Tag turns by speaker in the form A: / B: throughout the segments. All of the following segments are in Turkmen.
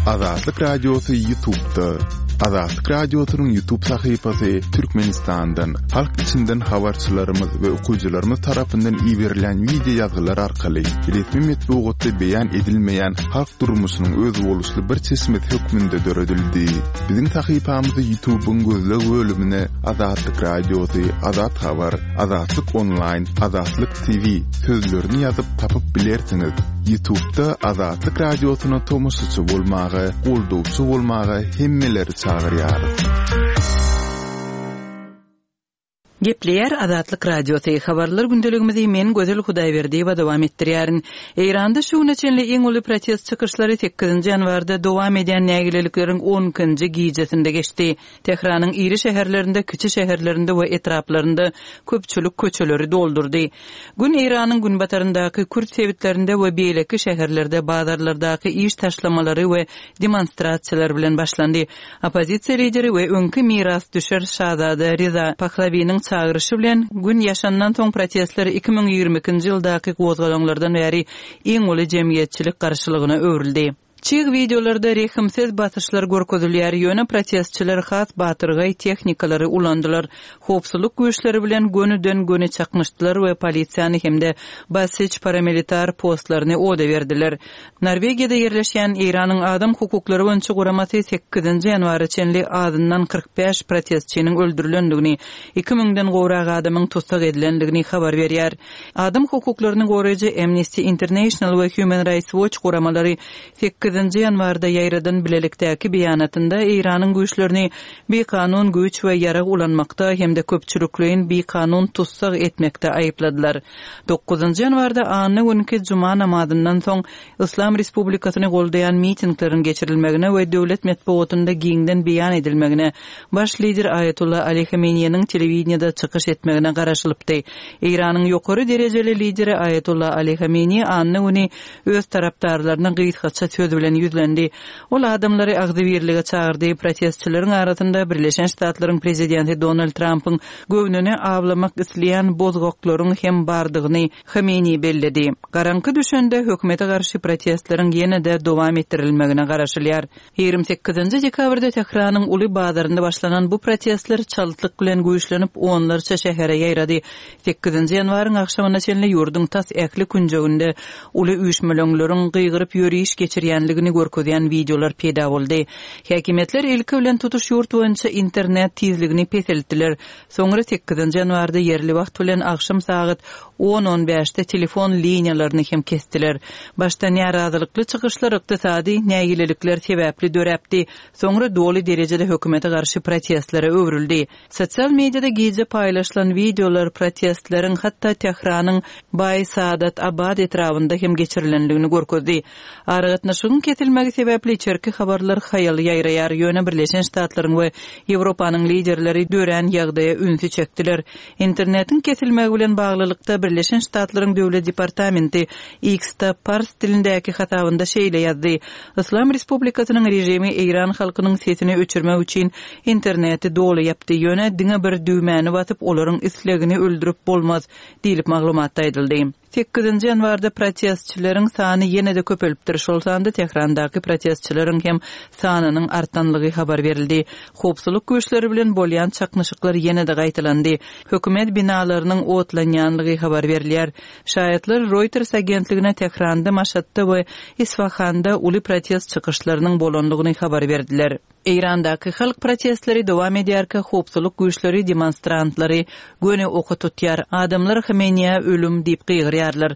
A: Azatlyk Radiosu YouTube'da. Azatlyk Radiosu'nun YouTube sayfasy Türkmenistan'dan, halk içinden habarçylarymyz we okuwçylarymyz tarapyndan ýiberilen video ýazgylar arkaly resmi metbuatda beýan edilmeýän halk durmuşynyň öz boluşly bir çeşmet hökmünde döredildi. Biziň sayfamyzy YouTube'un gözleg bölümine Azatlyk Radiosu, Azat Habar, Azatlyk Online, Azatlyk TV sözlerini ýazyp tapyp bilersiňiz. YouTube'da Azatlyk Radiosu'na tomusçy bolmagy, goldowçy bolmagy hemmeleri çağırýar.
B: Gepleyer Azatlyk Radiosu habarlar gündeligimizi men Gözel Hudaýberdiýewa dowam etdirýärin. Eýranda şu neçenli iň uly protest çykyşlary 8-nji ýanwarda dowam edýän nägileliklerin 10-njy gijesinde geçdi. Tehranyň iri şäherlerinde, kiçi şäherlerinde we etraplarynda köpçülik köçeleri doldurdy. Gün Eýranyň günbataryndaky Kürt sebitlerinde we beýleki şäherlerde bazarlardaky iş taşlamalary we demonstrasiýalar bilen başlandy. Opozisiýa lideri we öňkü miras düşer Şahzada Riza Pahlavynyň çağırışı bilen gün yaşanan soň protestler 2022-nji ýyldaky gozgalanlardan bäri iň uly jemgyýetçilik garşylygyna öwrildi. Çyg videolarda rehimsiz batyşlar görkezilýär. Ýöne protestçiler has batyrgy tehnikalary ulandylar. Howpsuzlyk güýçleri bilen gönüden göne çakmışdylar we polisiýany hemde basyç paramilitar postlaryny oda berdiler. Norwegiýada ýerleşýän Eýranyň adam hukuklary boýunça guramasy 8-nji ýanwar içinli azyndan 45 protestçiniň öldürilendigini, 2000den gowrak adamyň tutsak edilendigini habar berýär. Adam hukuklaryny goraýjy Amnesty International we Human Rights Watch guramalary 8-nji ýanwarda ýaýradan bilelikdäki beýanatynda Eýranyň güýçlerini bekanun güýç we ýarag ulanmakda hemde köpçülikliň bekanun tutsak etmekde aýypladylar. 9-njy ýanwarda any günkü juma namazyndan soň Islam Respublikasyny goldaýan mitinglerin geçirilmegine we döwlet metbuatynda giňden beýan edilmegine baş lider Ayatullah Ali Khamenei'niň telewizionyada çykyş etmegine garaşylypdy. Eýranyň ýokary derejeli lideri Ayatullah Ali Khamenei any güni öz tarapdarlaryna gysgaça söz bilen yüzlendi. Ol adamlary agzybirlige çağırdy. Protestçileriň arasynda Birleşen Ştatlaryň prezidenti Donald Trump'yň göwnüne awlamak isleýän bozgoklaryň hem bardygyny Khamenei belledi. Garanky düşende hökümete garşy protestleriň ýene-de dowam etdirilmegine garaşylýar. 28-nji dekabrda Tehranyň uly bazarynda başlanan bu protestler çalytlyk bilen güýçlenip onlarça şähere ýaýrady. 8-nji ýanwaryň akşamyna çenli ýurdun tas äkli künjeginde uly üýşmelöňleriň gyýgyryp ýöriş geçirýänligini görkezýän videolar peýda boldy. Häkimetler ilki bilen tutuş ýurt boýunça internet tizligini peseltdiler. Soňra 8-nji ýanwarda ýerli wagt bilen akşam saat 10:15-de telefon liniýalaryny hem kestiler. Başda naraazylykly çykyşlar ykdysady nägilelikler sebäpli döräpdi. Soňra doly derejede hökümete garşy protestlere öwrüldi. Sosial mediada gije paýlaşylan videolar protestleriň hatda Tehranyň Bay Saadat Abad etrafynda hem geçirilenligini görkezdi. Aragatnaşygyň kesilmegi sebäpli çerki habarlar haýal ýaýraýar. Ýöne Birleşen Ştatlaryň we Ýewropanyň liderleri dören ýagdaýa ünsü çekdiler. Internetiň kesilmegi bilen baglylykda Birleşen Ştatlaryň döwlet departamenti X-da pars dilindäki hatawynda şeýle ýazdy. Islam Respublikasynyň rejimi Eýran halkynyň sesini öçürmek üçin interneti doly ýapdy. Ýöne diňe bir düýmäni basyp olaryň islegini öldürüp bolmaz diýilip maglumatda edildi. 8-nji ýanwarda protestçileriň sany ýene-de köpelipdir. Şol sanda Tehrandaky protestçileriň hem sanynyň artanlygy habar berildi. Howpsuzlyk güýçleri bilen bolýan çaknyşyklar ýene-de gaýtalandy. Hökümet binalarynyň otlanýanlygy habar berilýär. Şahyatlar Reuters agentligine Tehranda, Maşhadda we Isfahanda uly protest çykyşlarynyň bolandygyny habar berdiler. Eýrandaky halk protestleri dowam edýärkä howpsuzlyk güýçleri demonstrantlary göne oky tutýar. Adamlar Khamenei'e ölüm diýip gygyrýarlar.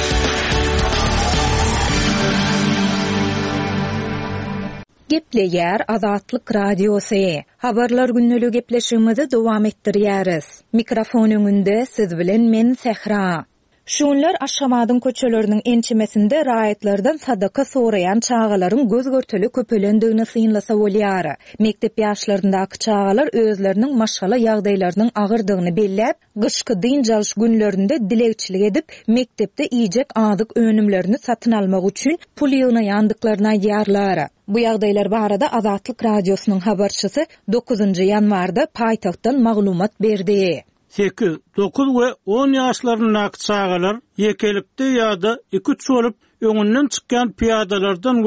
C: Gepleyer Azatlyk Radiosu. Habarlar günnelik gepleşigimizi dowam etdirýäris. Mikrofon öňünde siz bilen men Sehra. Şunlar aşamadyň köçeleriniň ençimesinde raýatlardan sadaka soraýan çağalaryň göz görteli köpelendigini synlasa bolýar. Mektep ýaşlaryndaky çağalar özleriniň maşgala ýagdaýlarynyň agyrdygyny belläp, gyşky dynjalyş günlerinde dilekçilik edip, mektepde iýjek adyk önümlerini satyn almak üçin pul ýygnaýandyklaryny aýdýarlar. Bu ýagdaýlar barada Azatlyk Radiosynyň habarçysy 9-njy ýanwarda paýtagtdan maglumat berdi.
D: 8, 9 ve 10 yaşlarındaky çağalar yekelikde ýa-da 2-3 bolup öňünden çykýan piýadalardan we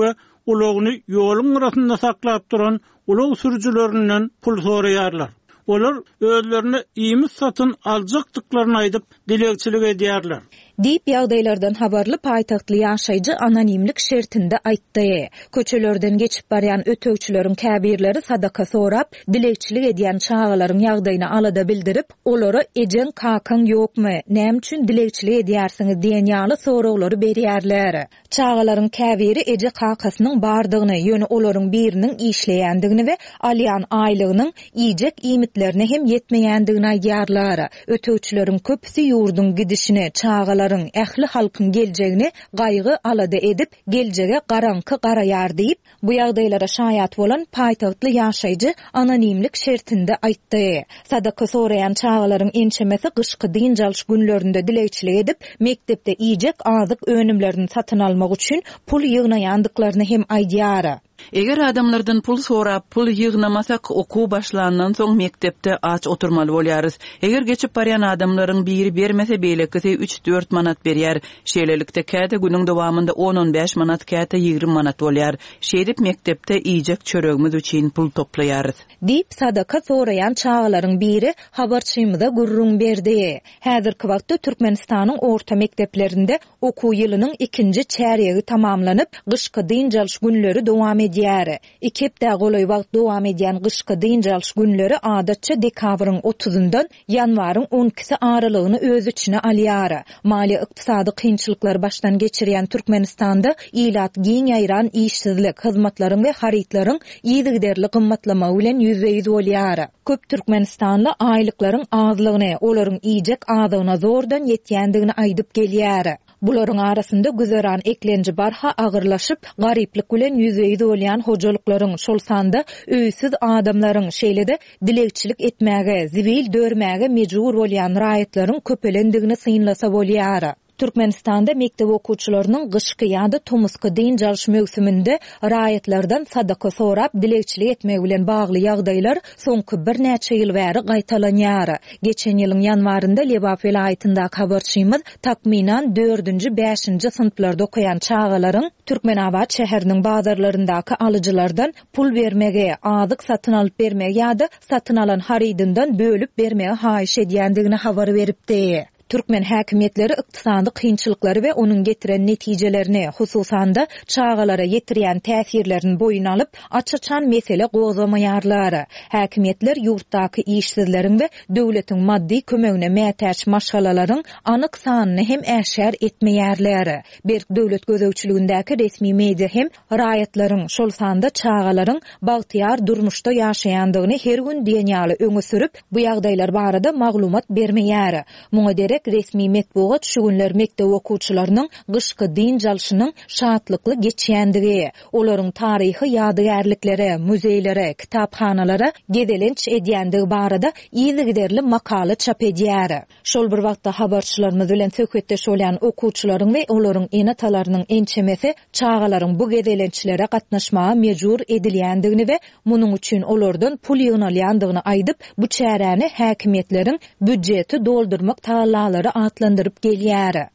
D: ulogny ýolun arasynda saklap duran ulug sürüjülerinden pul soraýarlar. Olar özlerini ýymy satyn aljakdyklaryny aýdyp dilekçilik edýärler.
C: Diýip ýagdaýlardan habarly paýtagtly ýaşaýjy anonimlik şertinde aýtdy. Köçelerden geçip barýan ötökçüleriň käbirleri sadaka sorap, dilekçilik edýän çağalaryň ýagdaýyny alada bildirip, olara ejen kakan ýokmy, näme üçin dilekçilik edýärsiňiz diýen ýaly soraglary berýärler. Çağalaryň käbiri eje kakasynyň bardygyny, ýöne olaryň biriniň işleýändigini we alýan aýlygynyň iýjek iýmitlerine hem ýetmeýändigini aýdýarlar. Ötökçüleriň köpüsi ýurdun gidişini, çağalaryň ähli halkyň geljegini gaýgy alada edip, geljege garanky garaýar diýip, bu ýagdaýlara şaýat bolan paýtagtly ýaşaýjy anonimlik şertinde aýtdy. Sadaka soraýan çağalaryň ençemesi gyşky dynjalş günlerinde dilekçilik edip, mektepde iýjek azyk önümlerini satyn almak üçin pul ýygnaýandyklaryny hem aýdýar.
B: Eger adamlardan pul sorap, pul ýygnamasak okuw başlanandan soň mektepde aç oturmaly bolýarys. Eger geçip barýan adamlaryň biri bermese beýlekisi 3-4 manat berýär. Şeýlelikde käte günüň dowamında 10-15 manat, käte 20 manat bolýar. Şeýdip mektepde iýjek çöregimiz üçin pul toplaýarys.
C: Diýip sadaka soraýan çağalaryň biri habarçymyza gurrun berdi. Häzirki wagtda Türkmenistanyň orta mekteplerinde okuw ýylynyň 2-nji çäregi tamamlanyp, gyşky dynjalş günleri dowam edýär. Ikepde goly wagt dowam edýän gyşky dynjalş günleri adatça dekabryň 30-ndan ýanwaryň 12-si aralygyny öz içine alýar. Mali ykdysady kynçylyklar başdan geçirýän Türkmenistanda ilat giň ýaýran işsizlik, hyzmatlaryň we haritlaryň ýygyderli gymmatlama bilen ýüzbeýiz bolýar. Köp Türkmenistanly aýlyklaryň azlygyny, olaryň iýjek azygyna zordan ýetýändigini aýdyp gelýär. Bularyň arasynda güzeran eklenji barha agyrlaşyp, garyplyk bilen ýüzbeýiz bolýan hojalyklaryň, şol sanda öýsiz adamlaryň, şeýlede dilekçilik etmäge, zibil dörmäge mejbur bolýan raýatlaryň köpelendigini synlasa bolýar. Türkmenistanda mektep okuwçylarynyň gyşky ýa-da tomuska dynjalş mövsüminde raýatlardan sadaka sorap dilekçilik etmek bilen bagly ýagdaýlar soňky bir näçe ýyl bäri gaýtalanýar. Geçen ýylyň ýanwarynda Lebap vilayatyndaky habarçymyz takminan 4-nji 5-nji sınıflarda okuyan çağalaryň Türkmenabad şäheriniň bazarlaryndaky alyjylardan pul bermege, azyk satyn alyp bermege ýa-da satyn alan haridyndan bölüp bermege haýyş edýändigini habar beripdi. Türkmen häkimetleri ykdysady kynçylyklary we onuň getiren netijelerini, hususan da çağalara ýetirýän täsirlerini boyun alyp, açaçan mesele gozamaýarlar. Häkimetler ýurtdaky işsizleriň we döwletiň maddi kömegine mätäç maşgalalaryň anyk sanyny hem äşär etmeýärler. Berk döwlet gözegçiligindäki resmi media hem raýatlaryň, şol sanda çağalaryň bagtyar durmuşda ýaşaýandygyny her gün diýen ýaly öňe sürüp, bu ýagdaýlar barada maglumat bermeýär. Muňa derek resmi metbuat şu günler mektep okuwçylarynyň gyşky dynjalşynyň şatlykly geçýändigi, olaryň taryhy ýadygärlikleri, muzeýlere, kitapxanalara gedelenç edýändigi barada ýygyderli makaly çap edýär. Şol bir wagtda habarçylarymyz bilen söhbetde şolýan okuwçylaryň we olaryň enatalarynyň ençemesi çağalaryň bu gedelençlere gatnaşmaga mejbur edilýändigini we munyň üçin olardan pul ýygnalýandygyny aýdyp, bu çäreni häkimetleriň büdjeti doldurmak taýlary atlandyryp gelýär.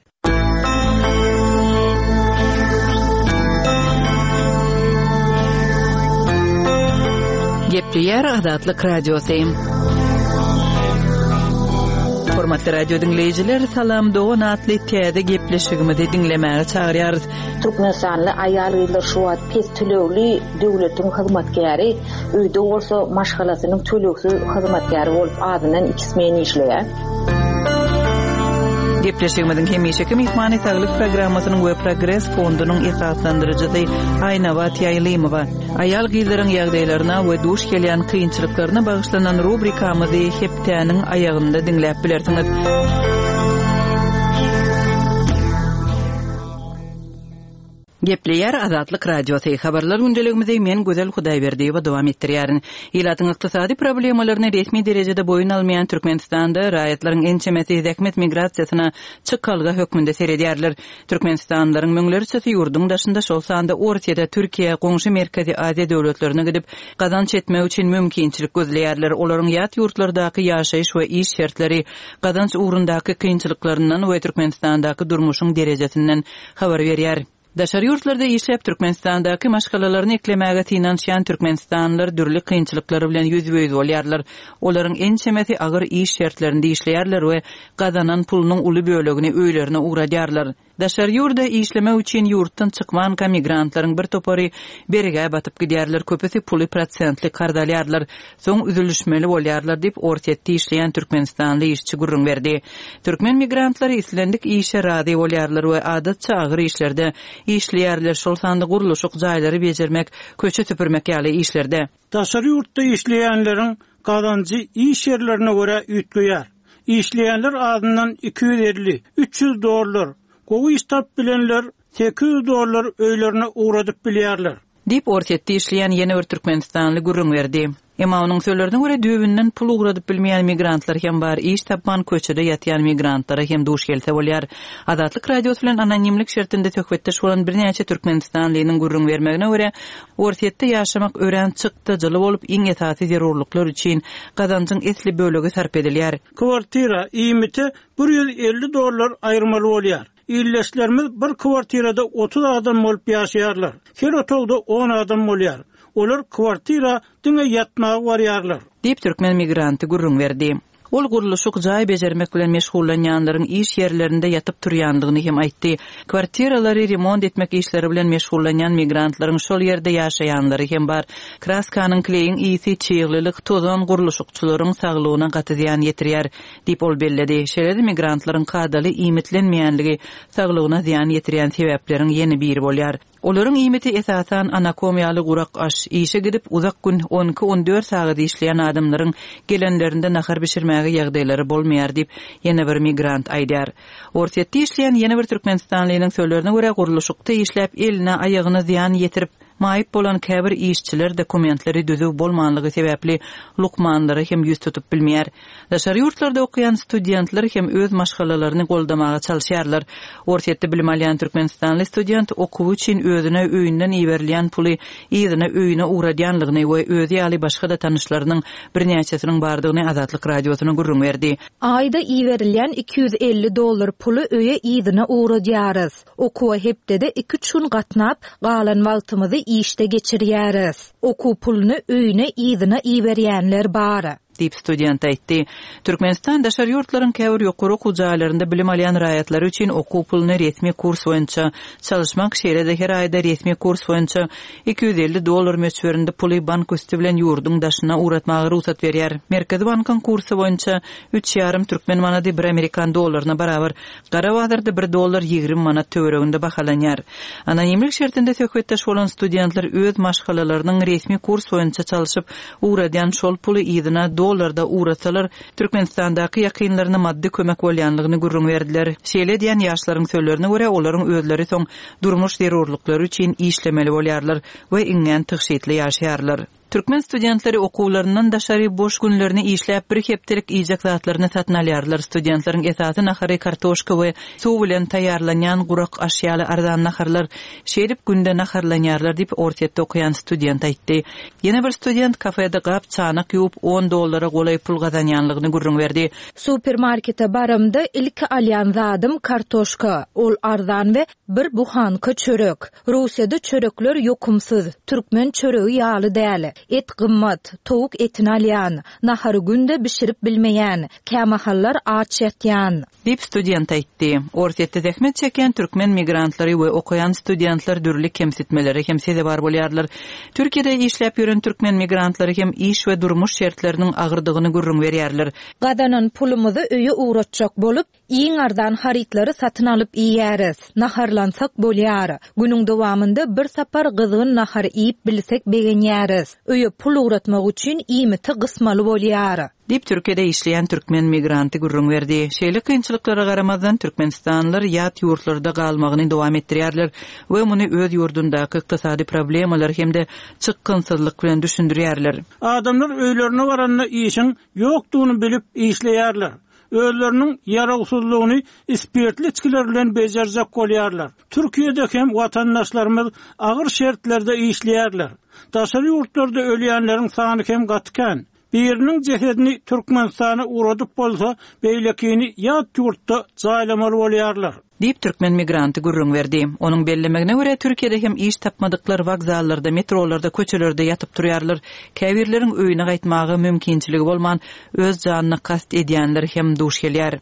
B: Gepleýär Adatlyk radiosi. Hormatly radio dinleyijiler, salam, dogan atly täze gepleşigimizi dinlemäge çagyrýarys.
E: Türkmenistanly aýalgylar şu wagt pes tölegli döwletiň hyzmatkäri, öýde bolsa maşgalasynyň tölegsiz hyzmatkäri bolup adynan 2 smen işleýär.
B: Gepleşigimizin hemişeki mehmany saglyk programmasynyň we Progress fondunyň esaslandyrjysy Aýnabat Ýaýlymowa aýal gyzlaryň ýagdaýlaryna we duş gelýän kynçylyklaryna bagyşlanan rubrikamyzy heptäniň aýagynda dinläp bilersiňiz. Gepleýär Adatlyk radiosi. Habarlar gündeligimizi men Gözel Hudaýberdiýewa dowam etdirýärin. Ýylatyň ykdysady problemalaryny resmi derejede boyun almayan Türkmenistanda raýatlaryň ençemesi zähmet migrasiýasyna çykalga hökmünde seredýärler. Türkmenistanlaryň möňleri ýurdun daşynda şol sanda Orsiýada, Türkiýe, goňşy Merkezi Aziýa döwletlerine gidip gazanç etmek üçin mümkinçilik gözleýärler. Olaryň ýat ýurtlardaky ýaşaýyş we iş şertleri, gazanç ugrundaky kynçylyklarynyň we Türkmenistandaky durmuşyň derejesinden habar berýär. Daşary ýurtlarda işläp Türkmenistandaky maşgalalaryny eklemäge tinanşýan türkmenistanlylar dürli kynçylyklary bilen ýüzbeýiz bolýarlar. Olaryň en çemeti agyr iş şertlerinde işleýärler we gazanan pulunyň uly bölegini öýlerine uğradýarlar. Daşary ýurda işleme üçin ýurtdan çykman migrantlaryň bir topary berige batyp gidýärler, köpüsi puly prosentli kardalýarlar, soň üzülüşmeli bolýarlar diýip ortatda işleýän türkmenistanly işçi gurrun berdi. Türkmen migrantlary islendik işe rady bolýarlar we adatça agyr işlerde işleýärler, şol sandy guruluşyk jaýlary bejermek, köçe tüpürmek ýaly işlerde.
D: Daşary ýurtda işleýänleriň gazancy iş ýerlerine görä üýtgeýär. İşleýänler adından $250-300, gowy iştap bilenler $800 öýlerine uğradyp bilýärler.
B: Dip ortatda işleýän ýene bir türkmenistanly gurrun berdi. Emma onuň sözlerine görä düýbünden pul uğradyp bilmeýän migrantlar hem bar, iş tapman köçede ýatýan migrantlara hem duş gelse bolýar. Adatlyk radiosu bilen anonimlik şertinde töhbetdeş bolan birnäçe türkmenistanlynyň gurrun bermegine görä ortatda ýaşamak ören çykdy, jyly bolup iň esasy zerurluklar üçin gazançyň esli bölegi sarp edilýär.
D: Kwartira iýmiti $150 aýrmaly bolýar. İlleşlerimiz bir kwartirada 30 adam bolup ýaşaýarlar. Her otogda 10 adam bolýar. Olar kwartira diňe ýatmagy barýarlar.
B: Diýip türkmen migranty gurrun berdi. Ol guruluşyk jaý bejermek bilen meşgullanýanlaryň iş ýerlerinde ýatyp turýandygyny hem aýtdy. Kwartiralary remont etmek işleri bilen meşgullanýan migrantlaryň şol ýerde ýaşaýanlary hem bar. Kraskanyň kleýiň ýygy çyýglylyk tozan guruluşykçylaryň saglygyna gaty ziýan ýetirýär diýip ol belledi. Şeýle migrantlaryň kadaly iýmitlenmeýänligi saglygyna ziýan ýetirýän sebepleriň ýeni biri bolýar. Olaryň iýmiti esasan anakomiýaly gurak aş, işe gidip uzak gün 12-14 sagat işleýän adamlaryň gelenlerinde nahar bişirmäge ýagdaýlary bolmaýar diýip ýene bir migrant aýdýar. Ortatda işleýän ýene bir türkmenistanlynyň sözlerine görä guruluşykda işläp eline aýagyna ziýan ýetirip maýyp bolan käbir işçiler dokumentleri düzüp bolmanlygy sebäpli lukmanlary hem ýüz tutup bilmeýär. Daşary ýurtlarda okuyan studentler hem öz maşgalalaryny goldamaga çalyşýarlar. Ortatda bilim alýan türkmenistanly student okuw üçin özüne öýünden iberilýän puly ýygyna öýüne uğradýanlygyny we özü ýaly başga da tanışlarynyň birnäçesiniň bardygyny Azatlyk radiosyna gurrun berdi.
C: Aýda iberilýän $250 puly öýe ýygyna uğradýarys. Okuwa hepdede 2-3 gün gatnap galan wagtymyzy işde geçirýäris. Okuw puluny öýüne ýygyna iberýänler bar.
B: Diýip student aýtdy. Türkmenistan daşary ýurtlaryň käbir ýokary okuw jaýlarynda bilim alýan raýatlary üçin okuw puluny resmi kurs boýunça çalışmak şeýle her aýda resmi kurs boýunça $250 möçberinde puly bank üstü bilen ýurdun daşyna uğratmagy ruhsat berýär. Merkezi bankyň kursy boýunça 3,5 türkmen manady 1 Amerikan dollaryna barabar. Gara wagtda $1.20 manat töwereginde bahalanýar. Anonimlik şertinde söhbetdeş bolan studentler öz maşgalalarynyň resmi kurs boýunça çalışyp uğradýan şol puly ýygyna dolarda uğratsalar Türkmenistandaky ýakynlaryna maddi kömek bolýanlygyny gurrun berdiler. Şeýle diýen ýaşlaryň sözlerine görä olaryň özleri soň durmuş zerurlyklary üçin işlemeli bolýarlar we iňen tygyşytly ýaşaýarlar. Türkmen studentleri okuwlaryndan daşary boş günlerini işläp bir hepdelik iýjek zatlaryny satyn alýarlar. Studentlaryň esasy nahary kartoşka we suw bilen taýýarlanýan gurak aşýaly arzan naharlar şerip günde naharlanýarlar diýip ortatda okuyan student aýtdy. Ýene bir student kafede gap çanak ýuwup $10 golay pul gazanýanlygyny gurrun berdi.
C: Supermarkete barymda ilki alýan zadym kartoşka, ol arzan we bir buhanka çörek. Russiýada çörekler ýokumsyz, türkmen çöregi ýaly däl. Et gymmat, towuk etini alýan, nahary günde bişirip bilmeýän, kämahallar aç ýatýan.
B: Diýip student aýtdy. Ortatda zähmet çeken türkmen migrantlary we okuyan studentler dürli kemsitmeleri hem seze bar bolýarlar. Türkiýede işläp ýören türkmen migrantlary hem iş we durmuş şertleriniň agyrdygyny gurrun berýärler.
C: Gadanan pulumuzy öýe uğratjak bolup, iň arzan harytlary satyn alyp iýäris. Naharlansak bolýar. Günüň dowamında bir sapar gyzgyn nahar iýip bilsek begenýäris. Öýe pul uğratmak üçin iýmiti gysmaly bolýar.
B: Diýip Türkiýede işleýän türkmen migranty gurrun berdi. Şeýle kynçylyklara garamazdan türkmenistanlylar ýat ýurtlarda galmagyny dowam etdirýärler we muny öz ýurdundaky ykdysady problemalar hemde çykgynsyzlyk bilen düşündirýärler.
D: Adamlar öýlerine baranda işiň ýokdugyny bilip işleýärler. Özleriniň ýaragsyzlygyny ispirtli içkiler bilen bejerjek bolýarlar. Türkiýede hem watandaşlarymyz agyr şertlerde işleýärler. Daşary ýurtlarda ölýänleriň sany hem gatykän. birinin cesedini Türkmenistana uradyp bolsa, beýlekini ýat ýurtda jaýlamaly bolýarlar.
B: Diýip türkmen migranty gurrun berdi. Onuň bellemegine görä Türkiýede hem iş tapmadyklar wagzallarda, metrolarda, köçelerde ýatyp durýarlar. Käbirleriň öýüne gaýtmagy mümkinçiligi bolman öz janyna kast edýänler hem duş gelýär.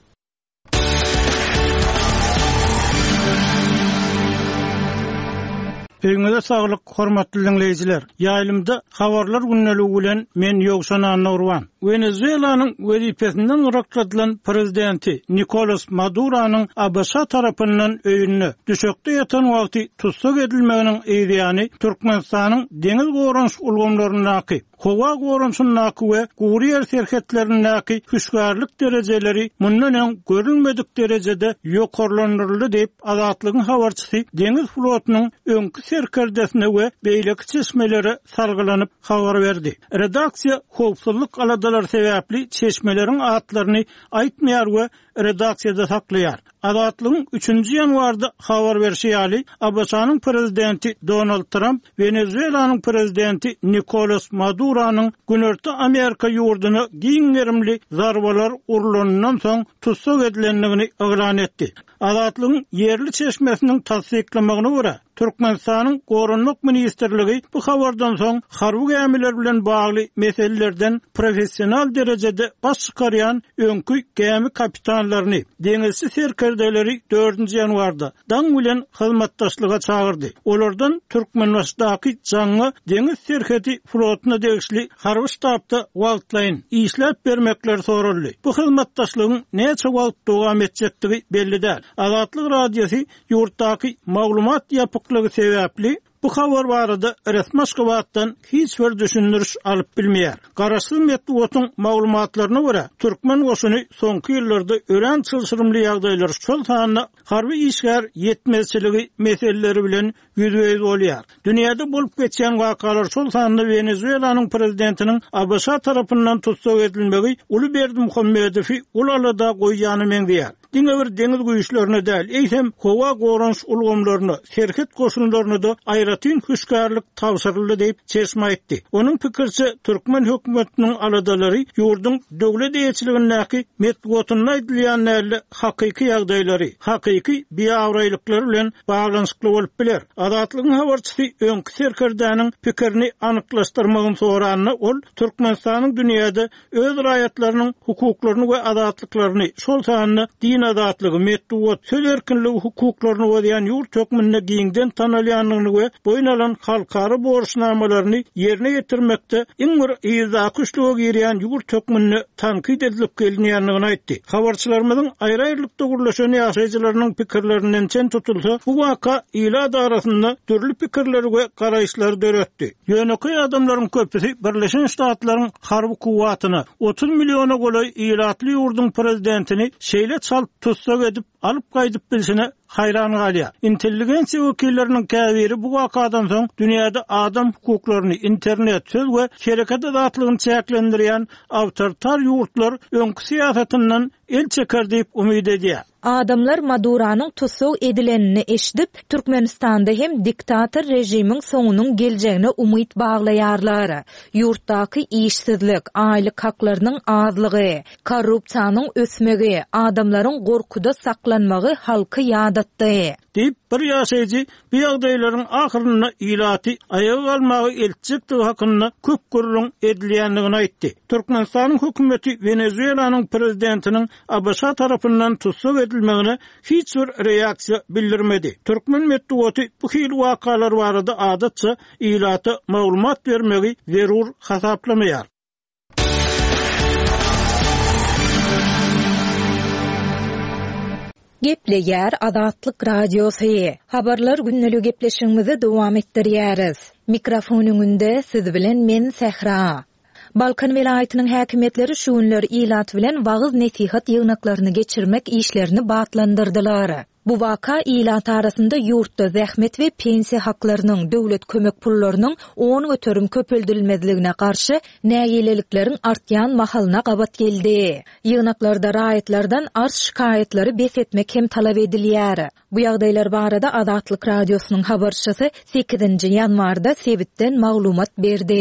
D: Öňüňizde saglyk, hormatly dinleýijiler. Ýaýlymda habarlar günneligi bilen men Ýogşan Nurwan. Venezuelanyň wezipesinden ýakradylan prezidenti Nicolas Maduro'nyň Abasa tarapyndan öýünde düşekde ýatan wagty tutsak edilmeginiň eýdýany Türkmenistanyň deňiz gorunç ulgamlarynyňky, howa gorunçynyňky we Guriýer serhetleriniňky hüşgarlyk derejeleri mundan görülmedik derejede ýokarlandyryldy diýip Azatlygyň habarçysy deňiz flotynyň öňkü serkerdesine we beýleki çeşmelere sargylanyp habar berdi. Redaksiýa howpsuzlyk aladalar sebäpli çeşmelerin atlaryny aýtmaýar we redaksiýada saklaýar. Azatlygyň 3-nji ýanwarda habar berişi ýaly Abasanyň prezidenti Donald Trump Venezuelanyň prezidenti Nicolas Maduro'nyň Günörtü Amerika ýurduny giňerimli zarbalar urulanyňdan soň tutsak edilenligini elan etdi. Azatlygyň yerli çeşmesiniň tasdiklamagyna görä Türkmenistanyň Gorunluk Ministrligi bu habardan soň harby gämiler bilen bagly meselelerden professional derejede baş çykarýan öňkü gämi kapitanlaryny, deňizçi serkerdeleri 4-nji ýanwarda daň bilen hyzmatdaşlyga çagyrdy. Olardan Türkmenistanyň jaňy deňiz serheti flotyna degişli harby ştabda wagtlaýyn işläp bermekler soruldy. Bu hyzmatdaşlygyň näçe wagt dowam etjekdigi belli däl. Azatlyk radiosu ýurtdaky maglumat ýapyklygy sebäpli bu habar barada resmi Aşgabatdan hiç bir düşündürüş alyp bilmeýär. Garaşly metbuatyň maglumatlaryna görä, türkmen goşuny soňky ýyllarda ören çylşyrymly ýagdaýlar şol sanyna harby işgär ýetmezçiligi meseleleri bilen ýüzüýüz bolýar. Dünýäde bolup geçen wakalar şol sanyna Venezuelanyň prezidentiniň Abasa tarapyndan tutsak edilmegi Uly Berdimuhammedowy ulalada goýýany meňdýär. Diňe bir deňiz güýçlerini däl, eýsem howa gorunç ulgamlaryny, serhet goşunlaryny da aýratyn hüşgarlyk tawsyrly diýip çeşme aýtdy. Onuň pikirçe Türkmen hökümetiniň aladalary ýurdun döwlet eýetçiligindäki metbuatyna aýdylýan näle hakyky ýagdaýlary, hakyky biýawraýlyklar bilen baglanyşykly bolup biler. Azatlygyň habarçysy öňkü serkerdäniň pikirini anyklaşdyrmagyň soranyna ol Türkmenistanyň dünýäde öz raýatlarynyň hukuklaryny we azatlyklaryny şol sanyny din azatlygy, metbuat, söz erkinligi hukuklaryny ödeýän ýurt hökümine giňden tanalýanlygyny we boýnalan halkary borçnamalaryny ýerine ýetirmekde iň bir ýyzakyslyga girýän ýurt hökümine tankyd edilip gelinýänligini aýtdy. Habarçylarymyzyň aýry-aýrylykda gurlaşan ýaşaýjylarynyň pikirlerinden çen tutulsa, bu waka ýylar arasynda türli pikirleri we garaýşlary döretdi. Ýöneky adamlaryň köpüsi Birleşen Ştatlaryň harby kuwatyna 30 milliona goly ýylatly ýurdun prezidentini şeýle çalp tutsak edip alyp gaýdyp bilsine hayran galýar. Intelligensiýa wekilleriniň käbiri bu wakadan soň dünýäde adam hukuklaryny, internet, söz we şereket azatlygyny çäklendirýän awtoritar ýurtlar öňkü siýasatynyň el çeker diýip umyd edýär.
C: Adamlar Maduranyň tutsak edilenini eşidip Türkmenistanda hem diktator rejimiň soňunyň geljegine umyd baglaýarlar. Ýurtdaky işsizlik, aýlyk haklarynyň azlygy, korrupsiýanyň ösmegi, adamlaryň gorkuda saklanmagy halky ýadatdy.
D: Diýip bir ýaşaýjy bu ýagdaýlaryň ahyryna ýylaty aýaga almagy elçikdigi hakynda köp gurrun edilýänligini aýtdy. Türkmenistanyň hökümeti Venezuelanyň prezidentiniň Abasa tarapyndan tutsak edilmegine hiç bir reaksiýa bildirmedi. Türkmen metbuaty bu hil wakalar barada adatça ýylaty maglumat bermegi zerur hasaplamaýar.
C: Gepleýär Azatlyk radiosu. Habarlar günneligi gepleşigimizi dowam etdirýäris. Mikrofonyňynda siz bilen men Sehra. Balkan welaýatynyň häkimetleri şu günler ýylat bilen wagyz nesihat ýygnaklaryny geçirmek işlerini batlandyrdylar. Bu waka ýylat arasynda ýurtda zähmet we pensiýa haklarynyň döwlet kömek pullarynyň 10 götürüm köpeldirilmezligine garşy näýeleliklerin artýan mahalyna gabat geldi. Ýygnaklarda raýatlardan arş şikayetlary besetmek hem talap edilýär. Bu ýagdaýlar barada Azatlyk radiosynyň habarçysy 8-nji ýanwarda sebitden maglumat berdi.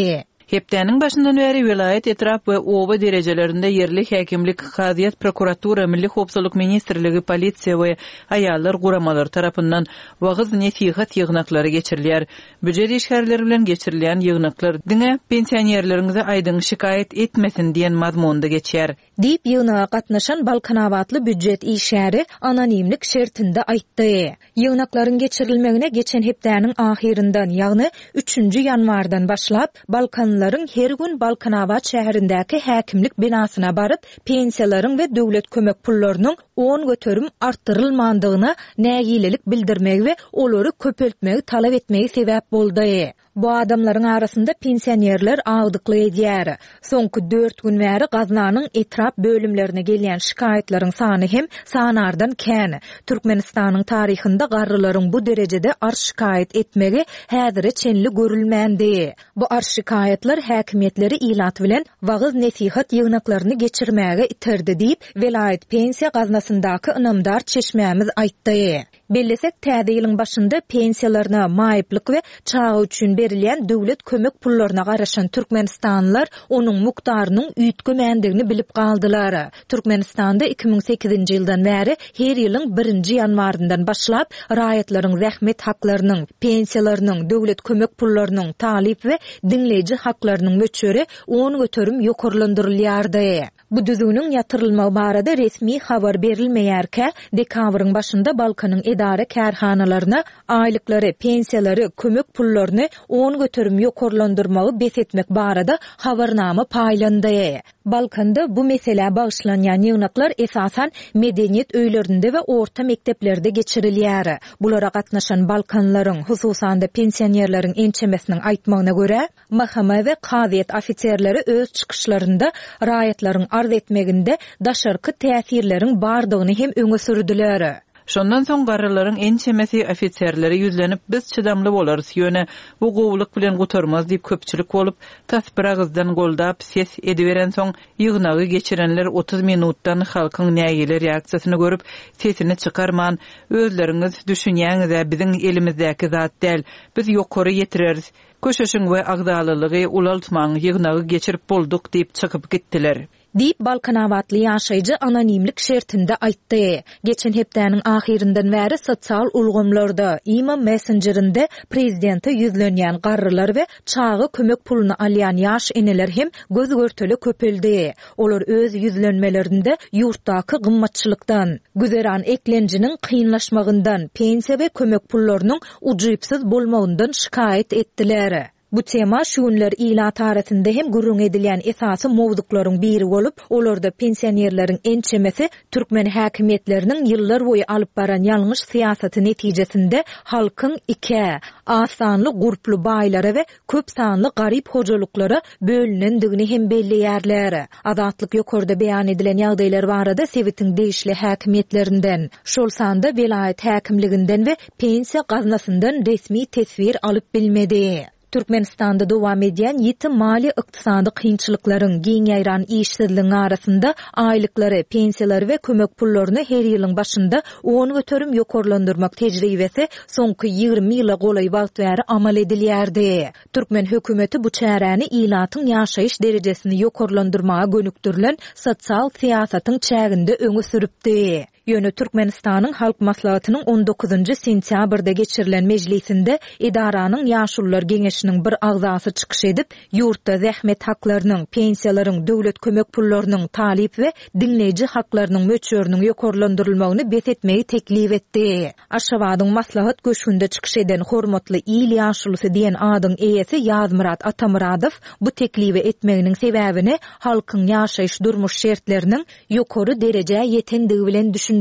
B: Hepdäniň başyndan bäri vilayet etrap we oba derejelerinde yerli häkimlik, Haziýat prokuratura, Milli howpsuzlyk ministrligi, polisiýa we aýallar guramalary tarapyndan wagyz nesihat ýygnaklary geçirilýär. Büjet işgärleri bilen geçirilýän ýygnaklar diňe pensionerleriňize aýdyň şikayet etmesin diýen mazmunda geçýär.
C: Diýip ýygnaga gatnaşan Balkanawatly büjet işgäri anonimlik şertinde aýtdy. Ýygnaklaryň geçirilmegine geçen hepdäniň ahyryndan, ýagny 3-nji ýanwardan başlap Balkanlaryň her gün Balkanawat şäherindäki häkimlik binasyna baryp pensiýalaryň we döwlet kömek pullarynyň 10 götürüm arttyrylmandygyna nägilelik bildirmegi we olary köpeltmegi talap etmegi sebäp boldy. Bu adamlaryň arasynda pensionerler agdykly edýär. Soňky 4 gün bäri gaznanyň etrap bölümlerine gelýän şikaýetlaryň sany hem sanardan kän. Türkmenistanyň taryhynda garrylaryň bu derejede arş şikaýet etmegi häzire çenli görülmändi. Bu arş şikaýetler häkimetleri ilat bilen wagyz nesihat ýygnaklaryny geçirmäge iterdi diýip vilayet pensiýa gaznasyndaky ynamdar çeşmämiz aýtdy. Bellesek täze ýylyň başynda pensiýalaryna maýyplyk we çağı üçin berilýän döwlet kömek pullaryna garaşan türkmenistanlylar onuň mukdarynyň üýtgemendigini bilip galdylar. Türkmenistanda 2008-nji ýyldan bäri her ýylyň 1-nji ýanwaryndan başlap raýatlaryň zähmet haklarynyň, pensiýalarynyň, döwlet kömek pullarynyň, talip we dinleýiji haklarynyň möçeri 10 götürüm ýokarlandyrylýardy. Bu düzüňiň ýatyrylmagy barada resmi habar berilmeýärkä, dekabryň başynda Balkanyň edare kärhanalaryna aýlyklary, pensiýalary, kömek pullaryny 10 götürüm ýokarlandyrmagy besetmek barada habarnama paýlandy. Balkanda bu mesele bağışlanyan ýygnaklar esasan medeniýet öýlerinde we orta mekteplerde geçirilýär. Bulara gatnaşan Balkanlaryň, hususanda pensionerleriň ençemesiniň aýtmagyna görä, mahkama we Haziýat ofitserleri öz çykyşlarynda raýatlaryň arz etmeginde daşarky täsirleriň bardygyny hem öňe sürdüler.
B: Şondan soň garrylaryň ençemesi ofitserleri ýüzlenip biz çydamly bolarys ýöne bu gowluk bilen gutarmaz diýip köpçülik bolup tasbiragızdan goldap ses ediberen soň ýygnagy geçirenler 30 minutdan halkyň näýeler reaksiýasyny görüp sesini çykarman, özleriňiz düşünýäňiz biziň elimizdäki zat däl, biz ýokary ýetireriz. Köşeşiň we agdalylygy ulaltmaň ýygnagy geçirip bolduk diýip çykyp gitdiler. Diýip Balkanawatly ýaşaýjy anonimlik şertinde aýtdy. Geçen hepdäniň ahyryndan bäri sosial ulgamlarda, Ima Messengerinde prezidente ýüzlenýän garrylar we çağı kömek puluny alýan ýaş eneler hem göz görteli köpeldi. Olar öz ýüzlenmelerinde ýurtdaky gymmatçylykdan, güzeran eklenjiniň kynlaşmagyndan, pensiýa we kömek pullarynyň ujypsyz bolmagyndan şikaýet etdiler. Bu tema şu günler ilat arasynda hem gurrun edilýän esasy mowzuklaryň biri bolup, olarda pensionerleriň ençemesi türkmen häkimetleriniň ýyllar boýy alyp baran ýalňyş siýasaty netijesinde halkyň iki asanly gurplu baýlara we köp sanly garyp hojalyklara bölünendigini hem belleýärler. Azatlyk ýokarda beýan edilen ýagdaýlar barada Sewitiň değişli häkimetlerinden, şol sanda vilayet häkimliginden we pensiýa gaznasyndan resmi tesbir alyp bilmedi. Türkmenistanda dowam edýän ýeti mali ykdysady kynçylyklaryň giňýaýran işsizligiň arasynda aýlyklary, pensiýalary we kömek pullaryny her ýylyň başynda 10 götürüm ýokarlandyrmak tejribesi soňky 20 ýyla golay wagt bäri amal edilýärdi. Türkmen hökümeti bu çäräni ilatyň ýaşaýyş derejesini ýokarlandyrmaga gönükdirilen sosial siýasatyň çäginde öňe süripdi. Ýöne Türkmenistanyň halk maslahatynyň 19-njy sentýabrda geçirilen mejlisinde idaranyň ýaşullar geňeşiniň bir agzasy çykyş edip, ýurtda zähmet haklarynyň, pensiýalaryň, döwlet kömek pullarynyň, talip we dinleýiji haklarynyň möçöriniň ýokarlandyrylmagyny besetmegi teklip etdi. Aşgabatyň maslahat göşünde çykyş eden hormatly il ýaşulysy diýen adyň eýesi Ýazmurat Atamuradow bu teklibi etmeginiň sebäbini halkyň ýaşaýyş durmuş şertleriniň ýokary derejä ýetendigi bilen düşündirdi.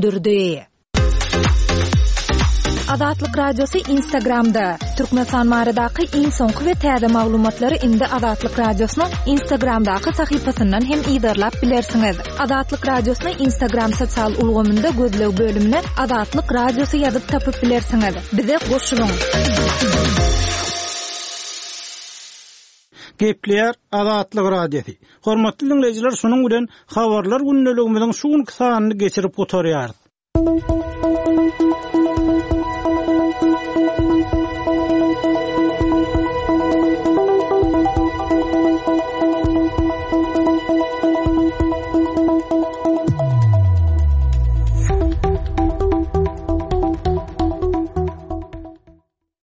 B: Azatlyk Radiosu Instagramda. Türkmenistan maradaky iň soňky we täze maglumatlary indi Azatlyk Radiosynyň Instagramdaky sahypasyndan hem ýa-da bilersiňiz. Azatlyk Radiosynyň Instagram sosial ulgamynda gözleg bölümine Azatlyk Radiosu ýazyp tapyp bilersiňiz. Bize goşulyň.
D: Gepleýär Azatlyk Radiosu. Hormatly dinleýijiler, şonuň bilen habarlar günneligimiziň şu günki sanyny geçirip oturýar.